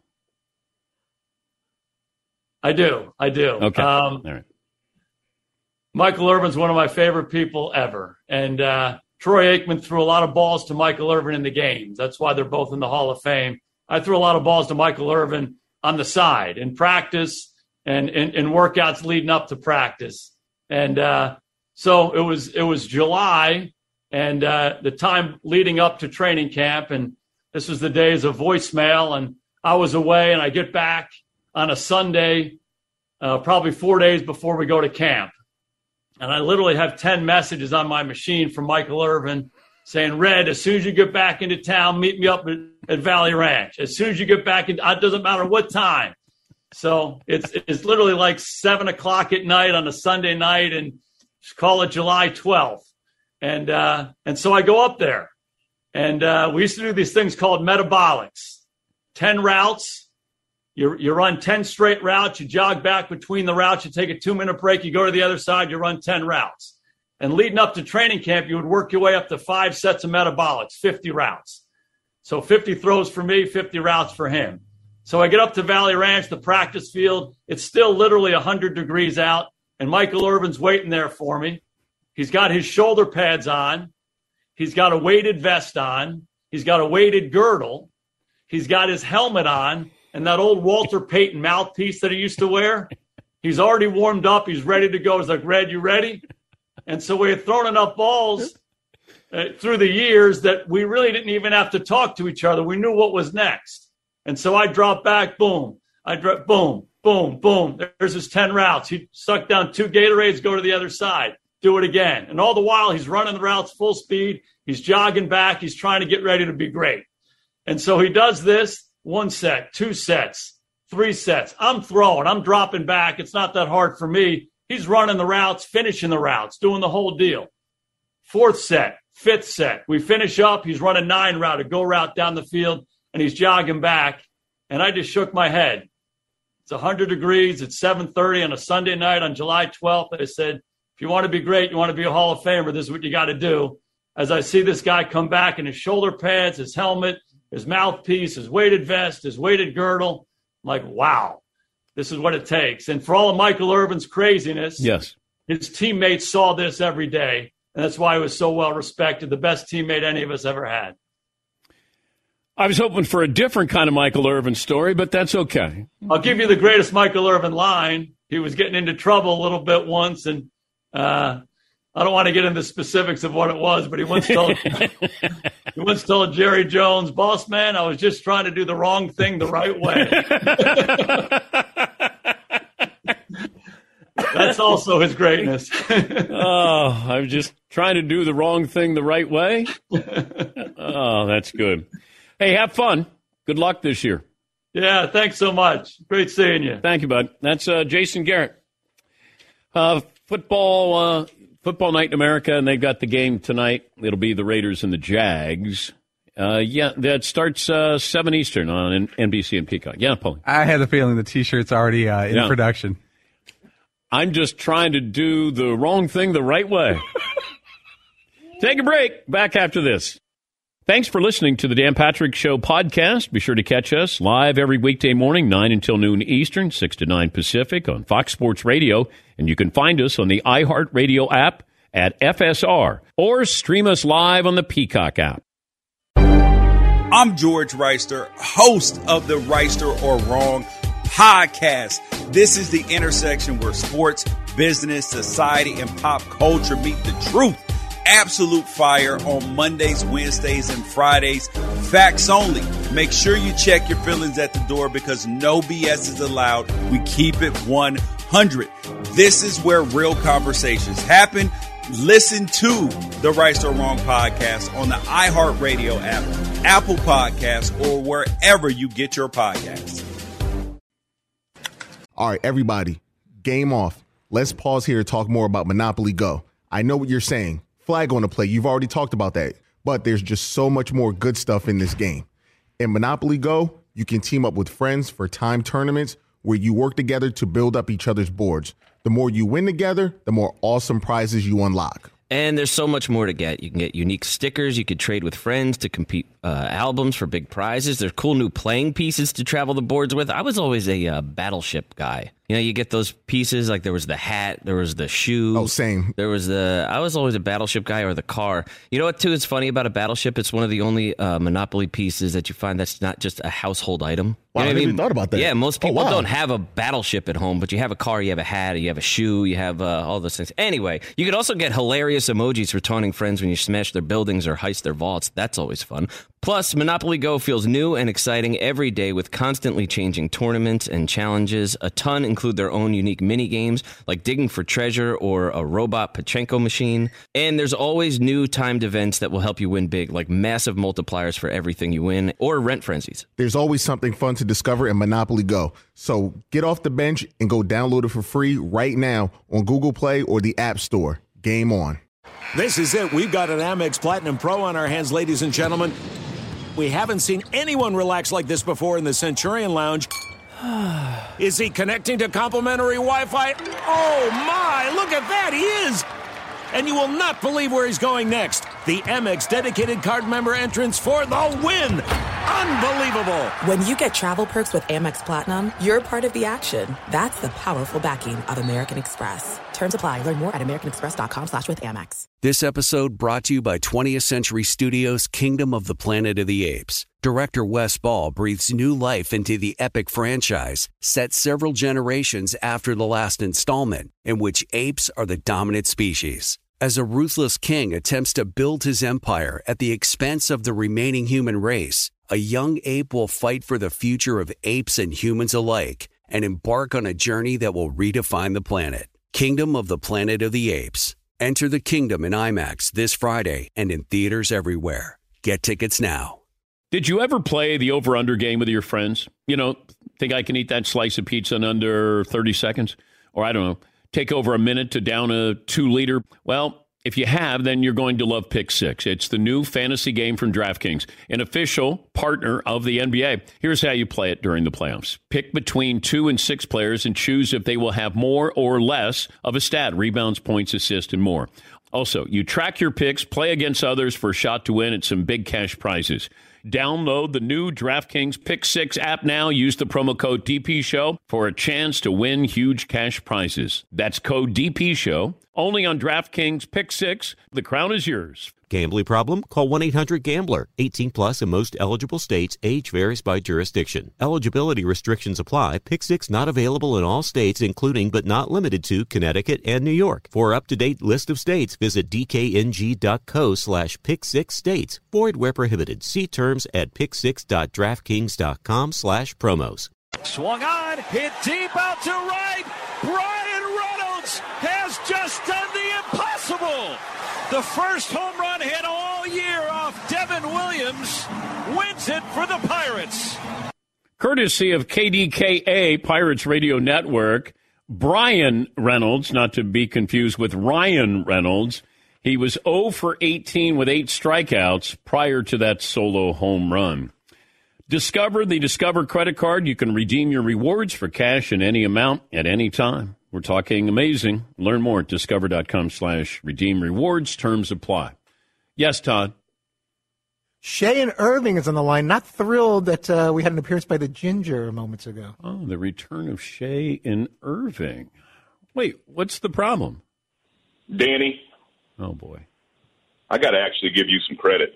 I do. I do. Okay. Um, All right. Michael Irvin's one of my favorite people ever. And uh, Troy Aikman threw a lot of balls to Michael Irvin in the games. That's why they're both in the Hall of Fame. I threw a lot of balls to Michael Irvin on the side in practice and in, in workouts leading up to practice. And uh, so it was it was July and uh, the time leading up to training camp. And this was the days of voicemail. And I was away, and I get back on a Sunday, uh, probably four days before we go to camp. And I literally have ten messages on my machine from Michael Irvin saying, Red, as soon as you get back into town, meet me up at, at Valley Ranch. As soon as you get back in, it doesn't matter what time. So it's it's literally like seven o'clock at night on a Sunday night, and just call it July twelfth. And uh, and so I go up there, and uh, we used to do these things called metabolics, ten routes. You you run ten straight routes. You jog back between the routes. You take a two-minute break. You go to the other side. You run ten routes. And leading up to training camp, you would work your way up to five sets of metabolics, fifty routes. So fifty throws for me, fifty routes for him. So I get up to Valley Ranch, the practice field. It's still literally one hundred degrees out, and Michael Irvin's waiting there for me. He's got his shoulder pads on. He's got a weighted vest on. He's He's got a weighted girdle. He's got his helmet on and that old Walter Payton mouthpiece that he used to wear. He's already warmed up. He's ready to go. He's like, Red, you ready? And so we had thrown enough balls uh, through the years that we really didn't even have to talk to each other. We knew what was next. And so I dropped back, boom. I dropped, boom, boom, boom. There's his ten routes. He sucked down two Gatorades, go to the other side, do it again. And all the while, he's running the routes full speed. He's jogging back. He's trying to get ready to be great. And so he does this one set, two sets, three sets. I'm throwing. I'm dropping back. It's not that hard for me. He's running the routes, finishing the routes, doing the whole deal. Fourth set, fifth set. We finish up. He's running nine route, a go route down the field, and he's jogging back. And I just shook my head. It's one hundred degrees. It's seven thirty on a Sunday night on July twelfth. I said, if you want to be great, you want to be a Hall of Famer, this is what you got to do. As I see this guy come back in his shoulder pads, his helmet, his mouthpiece, his weighted vest, his weighted girdle, I'm like, wow. This is what it takes. And for all of Michael Irvin's craziness, yes, his teammates saw this every day. And that's why he was so well respected, the best teammate any of us ever had. I was hoping for a different kind of Michael Irvin story, but that's okay. I'll give you the greatest Michael Irvin line. He was getting into trouble a little bit once, and uh, I don't want to get into specifics of what it was, but he once told he once told Jerry Jones, boss man, I was just trying to do the wrong thing the right way. That's also his greatness. Oh, I'm just trying to do the wrong thing the right way. Oh, that's good. Hey, have fun. Good luck this year. Yeah, thanks so much. Great seeing you. Thank you, bud. That's uh, Jason Garrett. Uh, football uh, football night in America, and they've got the game tonight. It'll be the Raiders and the Jags. Uh, yeah, that starts uh, seven Eastern on N B C and Peacock. Yeah, Paulie. I had a feeling the T-shirt's already uh, in yeah. production. I'm just trying to do the wrong thing the right way. Take a break. Back after this. Thanks for listening to the Dan Patrick Show podcast. Be sure to catch us live every weekday morning, nine until noon Eastern, six to nine Pacific on Fox Sports Radio. And you can find us on the iHeartRadio app at F S R or stream us live on the Peacock app. I'm George Reister, host of the Reister or Wrong podcast. This is the intersection where sports, business, society, and pop culture meet the truth. Absolute fire on Mondays, Wednesdays, and Fridays. Facts only. Make sure you check your feelings at the door because no B S is allowed. We keep it one hundred. This is where real conversations happen. Listen to the Right or Wrong podcast on the iHeartRadio app, Apple Podcasts, or wherever you get your podcasts. All right, everybody, game off. Let's pause here to talk more about Monopoly Go. I know what you're saying. Flag on the play. You've already talked about that. But there's just so much more good stuff in this game. In Monopoly Go, you can team up with friends for time tournaments where you work together to build up each other's boards. The more you win together, the more awesome prizes you unlock. And there's so much more to get. You can get unique stickers. You could trade with friends to compete uh, albums for big prizes. There's cool new playing pieces to travel the boards with. I was always a uh, Battleship guy. You know, you get those pieces, like there was the hat, there was the shoe. Oh, same. There was the, I was always a Battleship guy or the car. You know what, too, is funny about a Battleship? It's one of the only uh, Monopoly pieces that you find that's not just a household item. Wow, You know I what never mean? even thought about that. Yeah, most people Oh, wow. don't have a Battleship at home, but you have a car, you have a hat, you have a shoe, you have uh, all those things. Anyway, you could also get hilarious emojis for taunting friends when you smash their buildings or heist their vaults. That's always fun. Plus, Monopoly Go feels new and exciting every day with constantly changing tournaments and challenges. A ton include their own unique mini games like digging for treasure or a robot Pachinko machine. And there's always new timed events that will help you win big, like massive multipliers for everything you win or rent frenzies. There's always something fun to discover in Monopoly Go. So get off the bench and go download it for free right now on Google Play or the App Store. Game on. This is it. We've got an Amex Platinum Pro on our hands, ladies and gentlemen. We haven't seen anyone relax like this before in the Centurion Lounge. Is he connecting to complimentary Wi-Fi? Oh, my. Look at that. He is. And you will not believe where he's going next. The Amex dedicated card member entrance for the win. Unbelievable. When you get travel perks with Amex Platinum, you're part of the action. That's the powerful backing of American Express. Terms apply. Learn more at americanexpress.com slash with Amex. This episode brought to you by twentieth Century Studios' Kingdom of the Planet of the Apes. Director Wes Ball breathes new life into the epic franchise, set several generations after the last installment, in which apes are the dominant species. As a ruthless king attempts to build his empire at the expense of the remaining human race, a young ape will fight for the future of apes and humans alike and embark on a journey that will redefine the planet. Kingdom of the Planet of the Apes. Enter the kingdom in IMAX this Friday and in theaters everywhere. Get tickets now. Did you ever play the over-under game with your friends? You know, think I can eat that slice of pizza in under thirty seconds? Or I don't know, take over a minute to down a two-liter? Well, if you have, then you're going to love Pick Six. It's the new fantasy game from DraftKings, an official partner of the N B A. Here's how you play it during the playoffs. Pick between two and six players and choose if they will have more or less of a stat, rebounds, points, assists, and more. Also, you track your picks, play against others for a shot to win at some big cash prizes. Download the new DraftKings Pick Six app now. Use the promo code D P Show for a chance to win huge cash prizes. That's code D P Show. Only on DraftKings Pick Six. The crown is yours. Gambling problem? Call one eight hundred gambler. eighteen plus in most eligible states. Age varies by jurisdiction. Eligibility restrictions apply. Pick Six not available in all states, including but not limited to Connecticut and New York. For up-to-date list of states, visit dkng.co slash pick six states. Void where prohibited. See terms at pick six dot draftkings.com slash promos. Swung on, hit deep out to right. Brian Reynolds has just done the impossible. The first home run hit all year off Devin Williams wins it for the Pirates. Courtesy of K D K A, Pirates Radio Network, Brian Reynolds, not to be confused with Ryan Reynolds, he was zero for eighteen with eight strikeouts prior to that solo home run. Discover the Discover credit card. You can redeem your rewards for cash in any amount at any time. We're talking amazing. Learn more at discover.com slash redeem rewards. Terms apply. Yes, Todd. Shea Irving is on the line. Not thrilled that uh, we had an appearance by the Ginger moments ago. Oh, the return of Shea and Irving. Wait, what's the problem? Danny. Oh, boy. I got to actually give you some credit.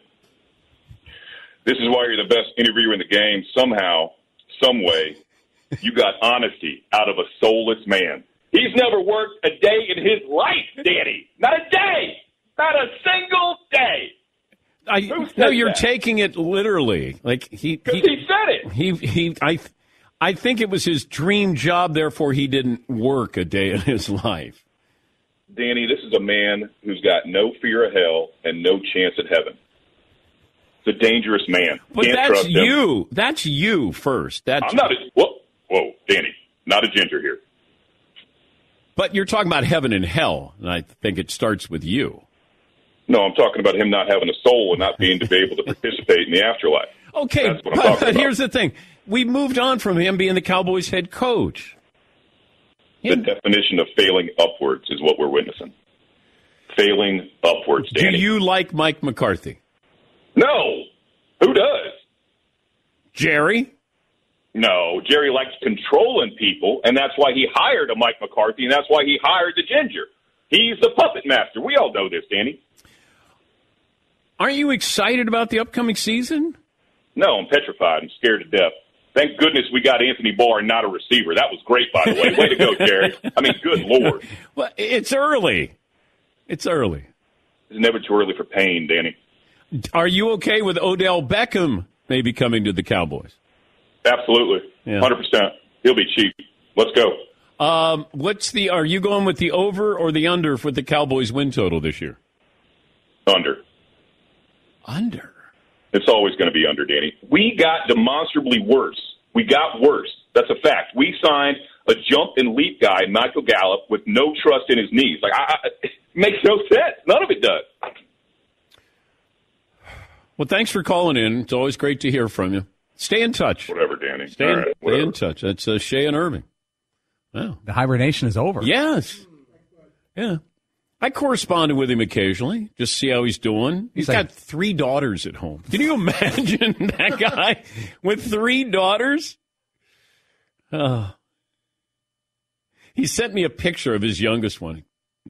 This is why you're the best interviewer in the game. Somehow, some way, you got honesty out of a soulless man. He's never worked a day in his life, Danny. Not a day. Not a single day. I no, you're that? taking it literally. Like he, he, he said it. He, he, I, I think it was his dream job. Therefore, he didn't work a day in his life. Danny, this is a man who's got no fear of hell and no chance at heaven. It's a dangerous man. But Can't that's trust him. you. That's you first. That's I'm not a whoa, whoa, Danny. Not a ginger here. But you're talking about heaven and hell, and I think it starts with you. No, I'm talking about him not having a soul and not being to be able to participate in the afterlife. Okay, That's what I'm but, talking but about. here's the thing. We moved on from him being the Cowboys head coach. The Him. definition of failing upwards is what we're witnessing. Failing upwards, Danny. Do you like Mike McCarthy? No. Who does? Jerry? No. Jerry likes controlling people, and that's why he hired a Mike McCarthy, and that's why he hired the Ginger. He's the puppet master. We all know this, Danny. Aren't you excited about the upcoming season? No, I'm petrified. I'm scared to death. Thank goodness we got Anthony Barr and not a receiver. That was great, by the way. Way to go, Jerry. I mean, good Lord. Well, it's early. It's early. It's never too early for pain, Danny. Are you okay with Odell Beckham maybe coming to the Cowboys? Absolutely. Yeah. one hundred percent. He'll be cheap. Let's go. Um, what's the? Are you going with the over or the under for the Cowboys win total this year? Under. Under? It's always going to be under, Danny. We got demonstrably worse. We got worse. That's a fact. We signed a jump and leap guy, Michael Gallup, with no trust in his knees. Like, I, I, it makes no sense. None of it does. Well, thanks for calling in. It's always great to hear from you. Stay in touch. Whatever, Danny. Stay, All in, right, stay whatever. in touch. That's uh, Shea and Irving. Wow. The hibernation is over. Yes. Yeah. I corresponded with him occasionally, just see how he's doing. He's, He's got like- three daughters at home. Can you imagine that guy with three daughters? Oh. He sent me a picture of his youngest one.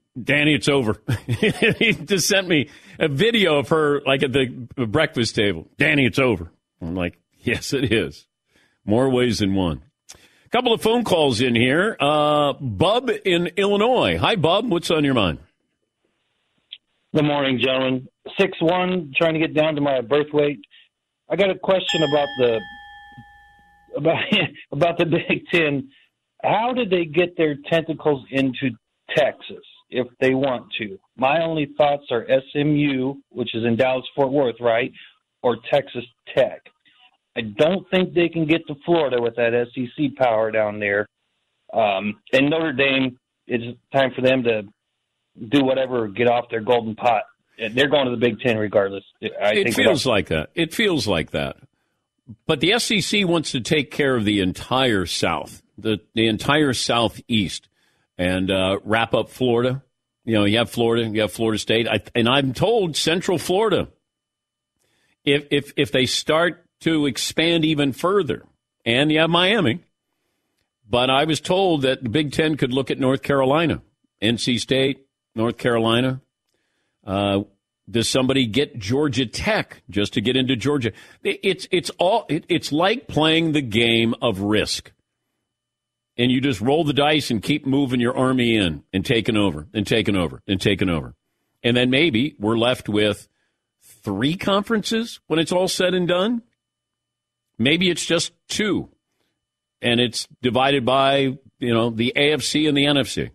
Danny, it's over. He just sent me a video of her, like, at the breakfast table. Danny, it's over. I'm like, yes, it is. More ways than one. A couple of phone calls in here. Uh, Bub in Illinois. Hi, Bub. What's on your mind? Good morning, gentlemen. six one, trying to get down to my birth weight. I got a question about the about about the Big Ten. How did they get their tentacles into Texas if they want to? My only thoughts are S M U, which is in Dallas-Fort Worth, right, or Texas Tech. I don't think they can get to Florida with that S E C power down there. Um, and Notre Dame, it's time for them to do whatever, get off their golden pot. They're going to the Big Ten regardless. I it think feels about- like that. It feels like that. But the S E C wants to take care of the entire South, the, the entire Southeast, and uh, wrap up Florida. You know, you have Florida, you have Florida State. I, and I'm told Central Florida, if if if they start to expand even further, and you have Miami, but I was told that the Big Ten could look at North Carolina, N C State, North Carolina. Uh, does somebody get Georgia Tech just to get into Georgia? It's it's all it, it's like playing the game of Risk, and you just roll the dice and keep moving your army in and taking over and taking over and taking over, and then maybe we're left with three conferences when it's all said and done. Maybe it's just two, and it's divided by, you know, the A F C and the N F C.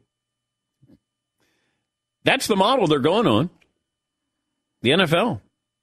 That's the model they're going on. The N F L.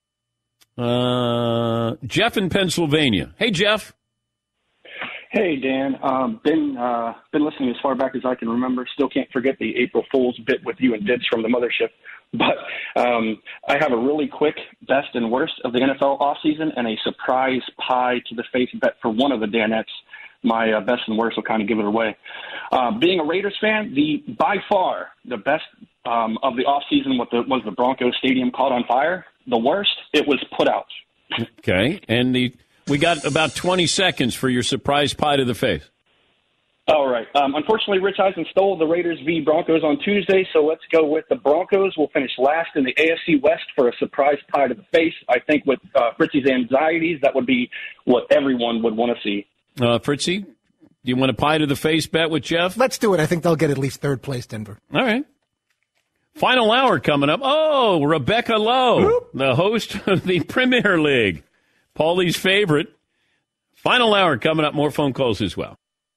Uh, Jeff in Pennsylvania. Hey, Jeff. Hey, Dan. Um, been uh, been listening as far back as I can remember. Still can't forget the April Fool's bit with you and Dibs from the mothership. But um, I have a really quick best and worst of the N F L offseason and a surprise pie to the face bet for one of the Danettes. My uh, best and worst will kind of give it away. Uh, being a Raiders fan, the by far the best um, of the offseason was the, was the Broncos Stadium caught on fire. The worst, it was put out. Okay, and the we got about twenty seconds for your surprise pie to the face. All right. Um, unfortunately, Rich Eisen stole the Raiders v. Broncos on Tuesday, so let's go with the Broncos. We'll finish last in the A F C West for a surprise pie to the face. I think with uh, Fritzy's anxieties, that would be what everyone would want to see. Uh, Fritzy, do you want a pie to the face bet with Jeff? Let's do it. I think they'll get at least third place, Denver. All right. Final hour coming up. Oh, Rebecca Lowe, Whoop. the host of the Premier League, Paulie's favorite. Final hour coming up. More phone calls as well.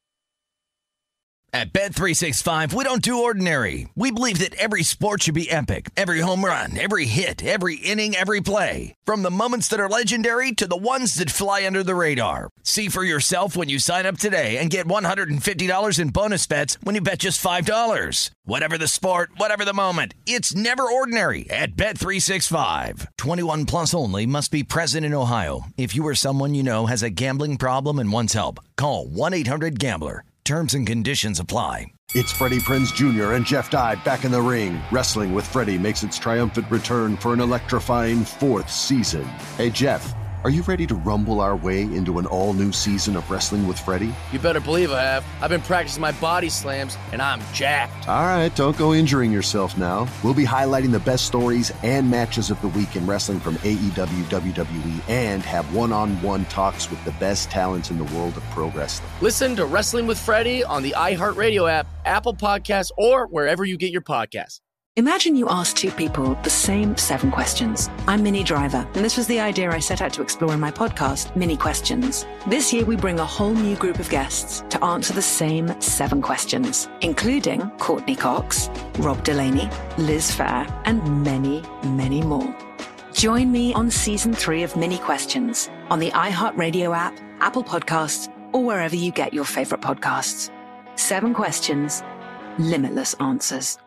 At Bet three sixty-five, we don't do ordinary. We believe that every sport should be epic. Every home run, every hit, every inning, every play. From the moments that are legendary to the ones that fly under the radar. See for yourself when you sign up today and get one hundred fifty dollars in bonus bets when you bet just five dollars. Whatever the sport, whatever the moment, it's never ordinary at Bet three sixty-five. twenty-one plus only. Must be present in Ohio. If you or someone you know has a gambling problem and wants help, call one eight hundred gambler. Terms and conditions apply. It's Freddie Prinze Junior and Jeff Dye back in the ring. Wrestling with Freddie makes its triumphant return for an electrifying fourth season. Hey, Jeff, are you ready to rumble our way into an all-new season of Wrestling with Freddie? You better believe I have. I've been practicing my body slams, and I'm jacked. All right, don't go injuring yourself now. We'll be highlighting the best stories and matches of the week in wrestling from A E W, W W E, and have one-on-one talks with the best talents in the world of pro wrestling. Listen to Wrestling with Freddie on the iHeartRadio app, Apple Podcasts, or wherever you get your podcasts. Imagine you ask two people the same seven questions. I'm Minnie Driver, and this was the idea I set out to explore in my podcast, Minnie Questions. This year, we bring a whole new group of guests to answer the same seven questions, including Courtney Cox, Rob Delaney, Liz Phair, and many, many more. Join me on season three of Minnie Questions on the iHeartRadio app, Apple Podcasts, or wherever you get your favorite podcasts. Seven questions, limitless answers.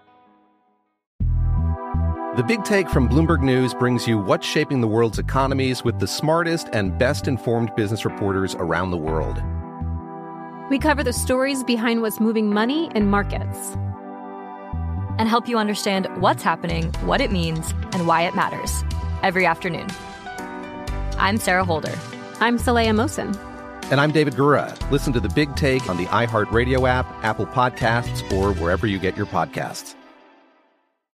The Big Take from Bloomberg News brings you what's shaping the world's economies with the smartest and best-informed business reporters around the world. We cover the stories behind what's moving money and markets, and help you understand what's happening, what it means, and why it matters every afternoon. I'm Sarah Holder. I'm Saleha Mohsin. And I'm David Gura. Listen to The Big Take on the iHeartRadio app, Apple Podcasts, or wherever you get your podcasts.